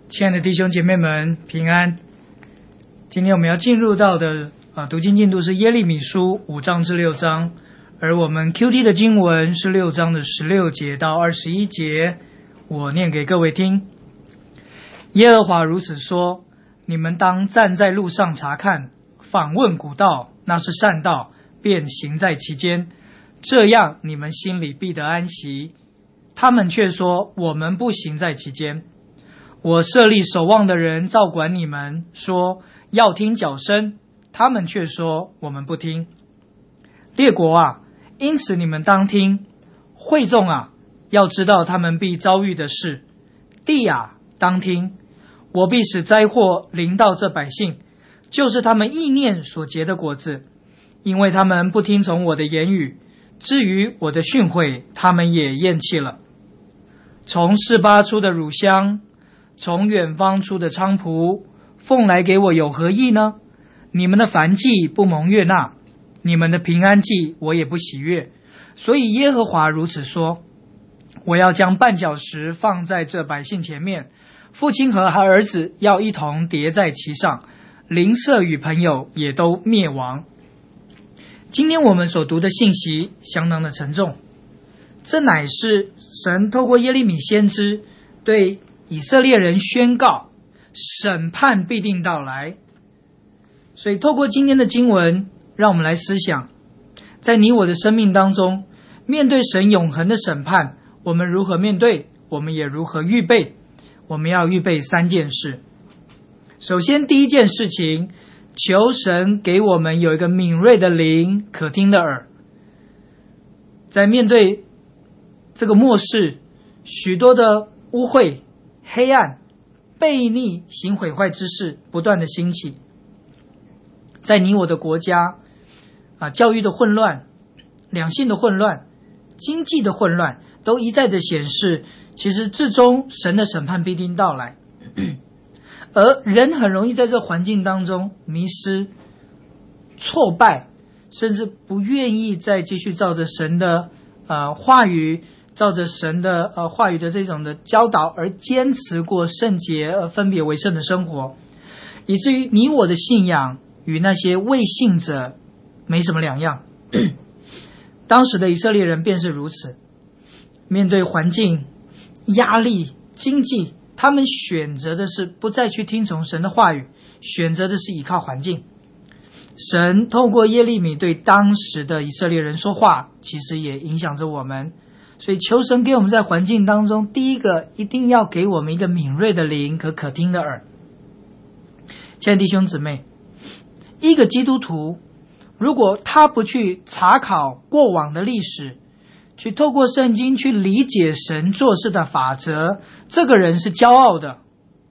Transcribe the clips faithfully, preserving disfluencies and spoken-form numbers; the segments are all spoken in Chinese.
亲爱的弟兄姐妹们，平安。今天我们要进入到的啊读经进度是耶利米书五章至六章，而我们 Q T 的经文是六章的十六节到二十一节，我念给各位听。耶和华如此说：你们当站在路上查看，访问古道，那是善道，便行在其间，这样你们心里必得安息。他们却说：我们不行在其间。我设立守望的人照管你们，说要听脚声，他们却说我们不听。列国啊，因此你们当听；会众啊，要知道他们必遭遇的事。地啊，当听，我必使灾祸临到这百姓，就是他们意念所结的果子，因为他们不听从我的言语，至于我的训诲，他们也厌弃了。从示巴出的乳香，从远方出的菖蒲，奉来给我有何益呢？你们的燔祭不蒙悦纳，你们的平安祭我也不喜悦。所以耶和华如此说：我要将绊脚石放在这百姓前面，父亲和儿子要一同叠在其上，邻舍与朋友也都灭亡。今天我们所读的信息相当的沉重，这乃是神透过耶利米先知对以色列人宣告审判必定到来。所以透过今天的经文，让我们来思想，在你我的生命当中，面对神永恒的审判，我们如何面对，我们也如何预备。我们要预备三件事。首先第一件事情，求神给我们有一个敏锐的灵，可听的耳。在面对这个末世，许多的污秽、黑暗、悖逆、行毁坏之事不断的兴起，在你我的国家啊，教育的混乱、两性的混乱、经济的混乱，都一再的显示，其实至终神的审判必定到来。而人很容易在这环境当中迷失、挫败，甚至不愿意再继续照着神的呃话语，照着神的呃话语的这种的教导而坚持过圣洁而分别为圣的生活，以至于你我的信仰与那些未信者没什么两样。当时的以色列人便是如此，面对环境、压力、经济，他们选择的是不再去听从神的话语，选择的是依靠环境。神透过耶利米对当时的以色列人说话，其实也影响着我们。所以求神给我们在环境当中，第一个一定要给我们一个敏锐的灵和可听的耳。亲爱的弟兄姊妹，一个基督徒如果他不去查考过往的历史，去透过圣经去理解神做事的法则，这个人是骄傲的。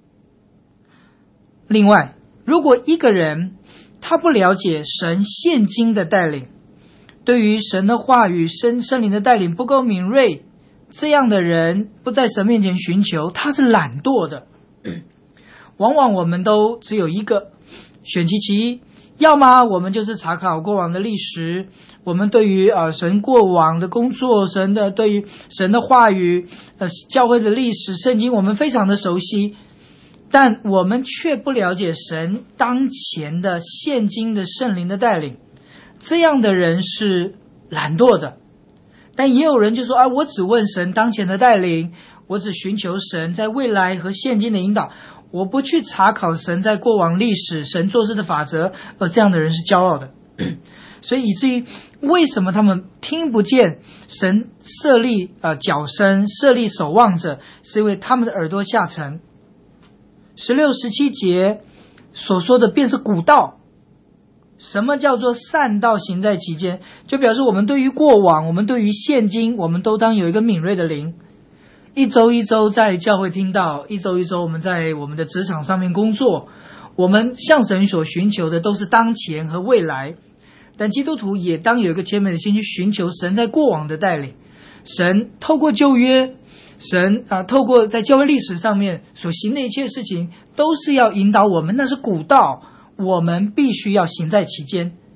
另外，如果一个人他不了解神现今的带领，对于神的话语、圣圣灵的带领不够敏锐，这样的人不在神面前寻求，他是懒惰的。往往我们都只有一个选其其一，要么我们就是查考过往的历史，我们对于呃神过往的工作，神的对于神的话语、呃教会的历史、圣经，我们非常的熟悉，但我们却不了解神当前的现今的圣灵的带领。这样的人是懒惰的。但也有人就说啊，我只问神当前的带领，我只寻求神在未来和现今的引导，我不去查考神在过往历史、神做事的法则，而这样的人是骄傲的。所以以至于为什么他们听不见神设立呃脚声、设立守望者，是因为他们的耳朵下沉。十六、十七节所说的便是古道。什么叫做善道行在其间？就表示我们对于过往，我们对于现今，我们都当有一个敏锐的灵。一周一周在教会听到，一周一周我们在我们的职场上面工作，我们向神所寻求的都是当前和未来。但基督徒也当有一个谦卑的心去寻求神在过往的带领。神透过旧约，神啊，透过在教会历史上面所行的一切事情，都是要引导我们，那是古道，我们必须要行在其间。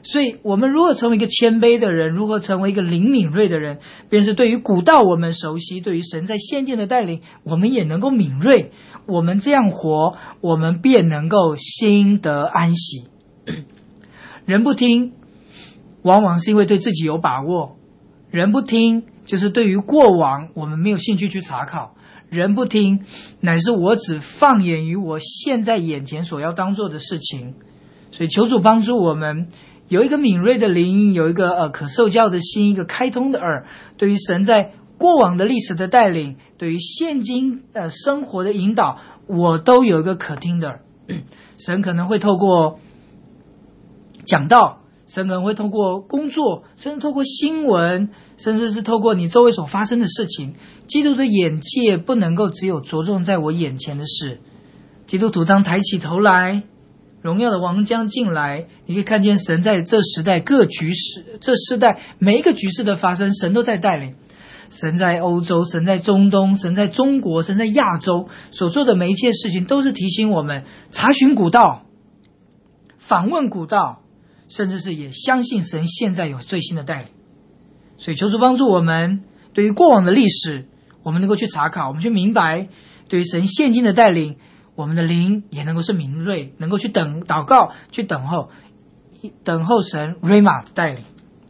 所以我们如何成为一个谦卑的人，如何成为一个灵敏锐的人，便是对于古道我们熟悉，对于神在现今的带领我们也能够敏锐，我们这样活，我们便能够心得安息。人不听往往是因为对自己有把握，人不听就是对于过往我们没有兴趣去查考，人不听乃是我只放眼于我现在眼前所要当做的事情。所以求主帮助我们有一个敏锐的灵，有一个呃可受教的心，一个开通的耳，对于神在过往的历史的带领，对于现今呃生活的引导，我都有一个可听的耳。神可能会透过讲道，神可能会透过工作，甚至透过新闻，甚至是透过你周围所发生的事情。基督的眼界不能够只有着重在我眼前的事。基督徒当抬起头来，荣耀的王将进来，你可以看见神在这时代各局势，这时代每一个局势的发生，神都在带领。神在欧洲，神在中东，神在中国，神在亚洲所做的每一切事情，都是提醒我们查询古道，访问古道，甚至是也相信神现在有最新的带领。所以求主帮助我们，对于过往的历史我们能够去查考，我们去明白，对于神现今的带领，我们的灵也能够是敏锐，能够去等祷告，去等候等候神 Rhema 的带领。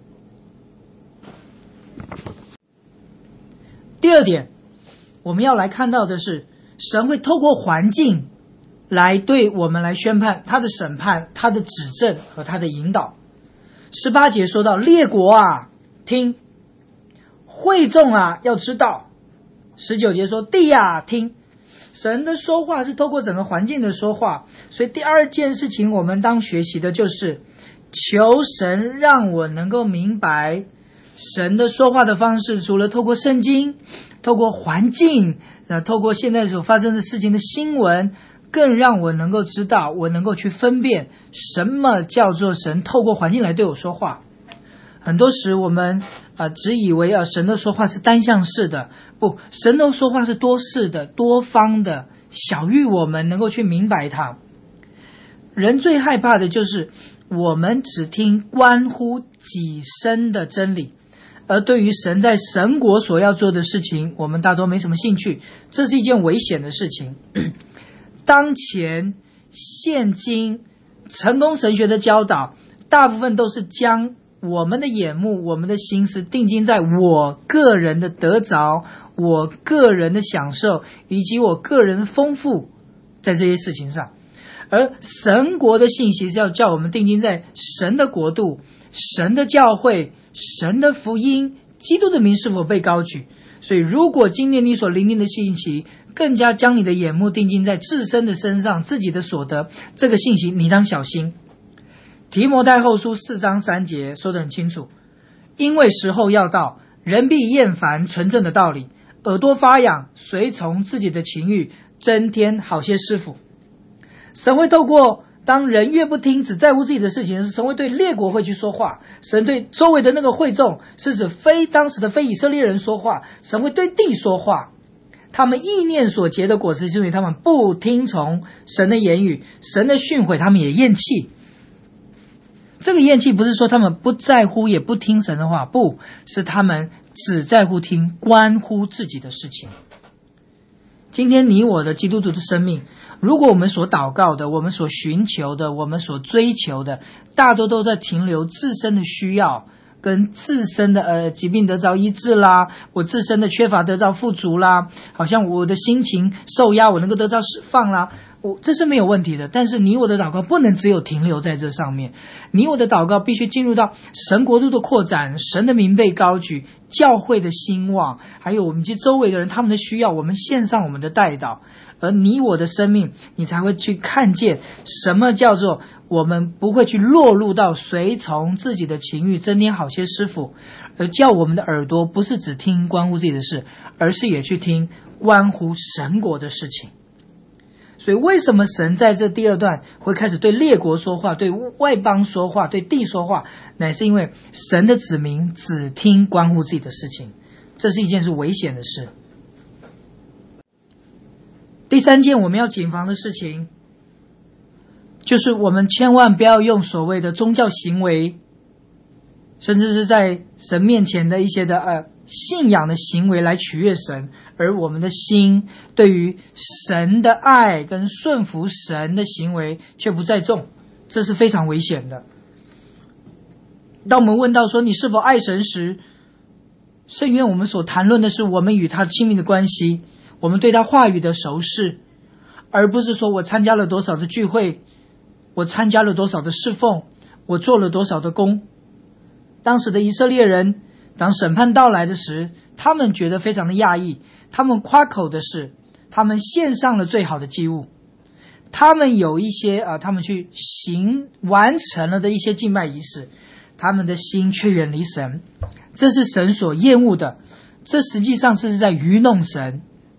第二点，我们要来看到的是，神会透过环境来对我们来宣判他的审判，他的指正和他的引导。十八节说到，列国啊听，会众啊要知道。十九节说，地啊听。神的说话是透过整个环境的说话，所以第二件事情我们当学习的就是求神让我能够明白神的说话的方式，除了透过圣经，透过环境，呃，透过现在所发生的事情的新闻，更让我能够知道，我能够去分辨什么叫做神透过环境来对我说话。很多时我们呃只以为啊神的说话是单向式的，不，神的说话是多式的、多方的，小于我们能够去明白它。人最害怕的就是我们只听关乎己身的真理，而对于神在神国所要做的事情，我们大多没什么兴趣，这是一件危险的事情。当前现今成功神学的教导，大部分都是将我们的眼目，我们的心思定睛在我个人的得着，我个人的享受，以及我个人的丰富，在这些事情上。而神国的信息是要叫我们定睛在神的国度、神的教会、神的福音，基督的名是否被高举。所以如果今年你所聆听的信息更加将你的眼目定睛在自身的身上，自己的所得，这个信息你当小心。提摩太后书四章三节说得很清楚，因为时候要到，人必厌烦纯正的道理，耳朵发痒，随从自己的情欲，增添好些师傅。神会透过当人越不听，只在乎自己的事情，神会对列国会去说话。神对周围的那个会众，是指非当时的非以色列人说话。神会对地说话，他们意念所结的果子，是因为他们不听从神的言语，神的训诲他们也厌弃。这个厌弃不是说他们不在乎也不听神的话，不是他们只在乎听关乎自己的事情。今天你我的基督徒的生命，如果我们所祷告的，我们所寻求的，我们所追求的，大多都在停留自身的需要，跟自身的呃疾病得着医治啦，我自身的缺乏得着富足啦，好像我的心情受压，我能够得到释放啦，我这是没有问题的。但是你我的祷告不能只有停留在这上面，你我的祷告必须进入到神国度的扩展，神的名被高举，教会的兴旺，还有我们及周围的人他们的需要，我们献上我们的代祷。而你我的生命，你才会去看见什么叫做我们不会去落入到随从自己的情欲，增添好些师傅，而叫我们的耳朵不是只听关乎自己的事，而是也去听关乎神国的事情。所以为什么神在这第二段会开始对列国说话，对外邦说话，对地说话，乃是因为神的子民只听关乎自己的事情，这是一件是危险的事。第三件我们要谨防的事情，就是我们千万不要用所谓的宗教行为甚至是在神面前的一些的呃信仰的行为来取悦神，而我们的心对于神的爱跟顺服神的行为却不再重，这是非常危险的。当我们问到说你是否爱神时，甚愿我们所谈论的是我们与他亲密的关系，我们对他话语的熟识，而不是说我参加了多少的聚会，我参加了多少的侍奉，我做了多少的工。当时的以色列人，当审判到来的时，他们觉得非常的讶异，他们夸口的是他们献上了最好的祭物，他们有一些啊，他们去行完成了的一些敬拜仪式，他们的心却远离神，这是神所厌恶的，这实际上是在愚弄神，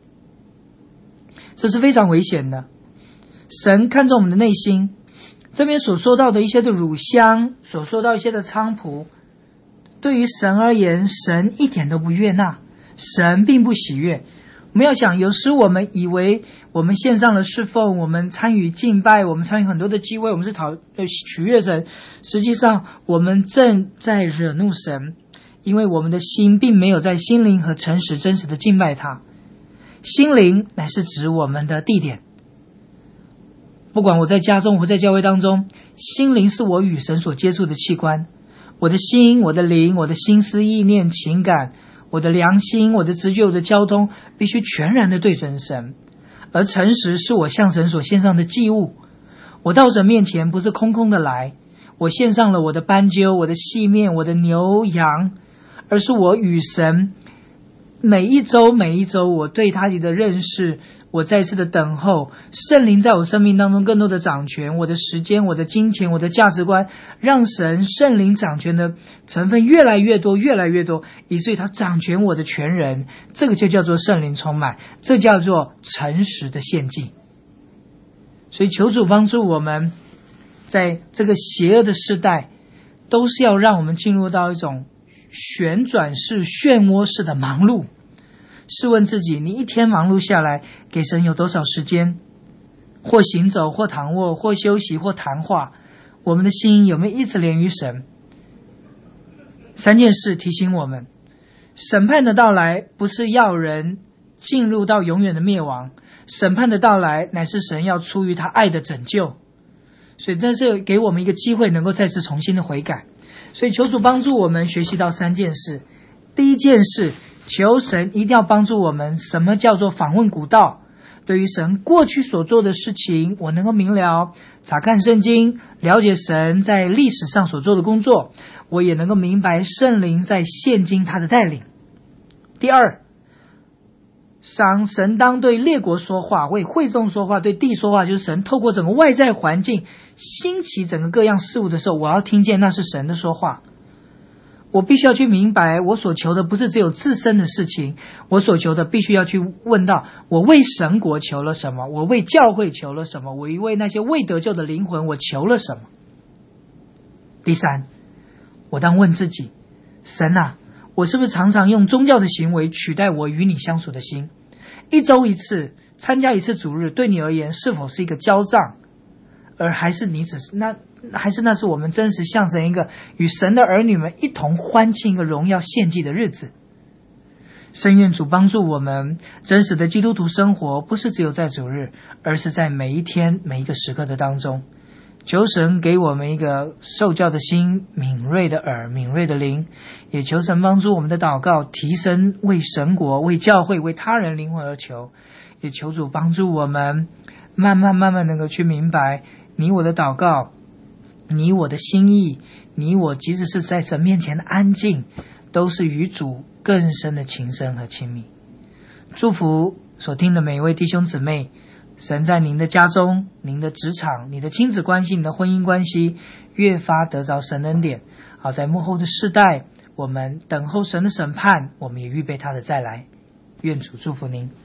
这是非常危险的。神看重我们的内心，这边所说到的一些的乳香，所说到一些的菖蒲，对于神而言，神一点都不悦纳，神并不喜悦。我们要想，有时我们以为我们献上了侍奉，我们参与敬拜，我们参与很多的机会，我们是讨呃取悦神，实际上我们正在惹怒神，因为我们的心并没有在心灵和诚实真实的敬拜他。心灵乃是指我们的地点，不管我在家中或在教会当中，心灵是我与神所接触的器官。我的心，我的灵，我的心思意念情感，我的良心，我的直觉，我的交通，必须全然的对准神。而诚实是我向神所献上的祭物。我到神面前不是空空的来，我献上了我的斑鸠，我的细面，我的牛羊，而是我与神每一周每一周我对他的认识，我再次的等候，圣灵在我生命当中更多的掌权，我的时间，我的金钱，我的价值观，让神圣灵掌权的成分越来越多越来越多，以至于他掌权我的全人，这个就叫做圣灵充满，这叫做诚实的献祭。所以求主帮助我们，在这个邪恶的时代，都是要让我们进入到一种旋转式漩涡式的忙碌。试问自己，你一天忙碌下来，给神有多少时间？或行走，或躺卧，或休息，或谈话，我们的心有没有一直连于神？三件事提醒我们，审判的到来不是要人进入到永远的灭亡，审判的到来乃是神要出于他爱的拯救，所以这是给我们一个机会，能够再次重新的悔改。所以求主帮助我们学习到三件事。第一件事，求神一定要帮助我们，什么叫做访问古道？对于神过去所做的事情，我能够明了，查看圣经，了解神在历史上所做的工作，我也能够明白圣灵在现今他的带领。第二，当神当对列国说话，为会众说话，对地说话，就是神透过整个外在环境兴起整个各样事物的时候，我要听见那是神的说话。我必须要去明白，我所求的不是只有自身的事情，我所求的必须要去问到，我为神国求了什么，我为教会求了什么，我为那些未得救的灵魂我求了什么。第三，我当问自己，神啊，我是不是常常用宗教的行为取代我与你相处的心？一周一次参加一次主日，对你而言是否是一个交账，而还是你只是那还是那是我们真实向神一个与神的儿女们一同欢庆一个荣耀献祭的日子。圣愿主帮助我们，真实的基督徒生活不是只有在主日，而是在每一天每一个时刻的当中。求神给我们一个受教的心，敏锐的耳，敏锐的灵，也求神帮助我们的祷告提升，为神国，为教会，为他人灵魂而求。也求主帮助我们慢慢慢慢能够去明白，你我的祷告，你我的心意，你我即使是在神面前的安静，都是与主更深的情深和亲密。祝福所听的每一位弟兄姊妹，神在您的家中，您的职场，你的亲子关系，你的婚姻关系越发得着神恩典。好，在末后的世代，我们等候神的审判，我们也预备他的再来。愿主祝福您。